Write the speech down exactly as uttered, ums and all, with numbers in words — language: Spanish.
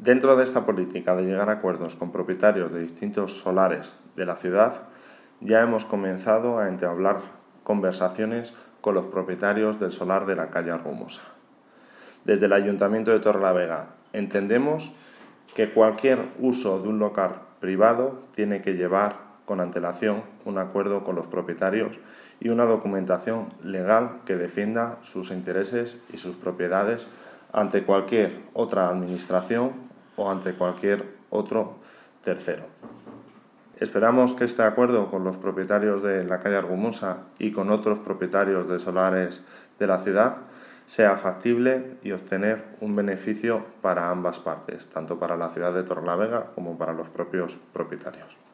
Dentro de esta política de llegar a acuerdos con propietarios de distintos solares de la ciudad, ya hemos comenzado a entablar conversaciones con los propietarios del solar de la calle Argumosa. Desde el Ayuntamiento de Torrelavega entendemos que cualquier uso de un local privado tiene que llevar con antelación un acuerdo con los propietarios y una documentación legal que defienda sus intereses y sus propiedades ante cualquier otra administración o ante cualquier otro tercero. Esperamos que este acuerdo con los propietarios de la calle Argumosa y con otros propietarios de solares de la ciudad sea factible y obtener un beneficio para ambas partes, tanto para la ciudad de Torrelavega como para los propios propietarios.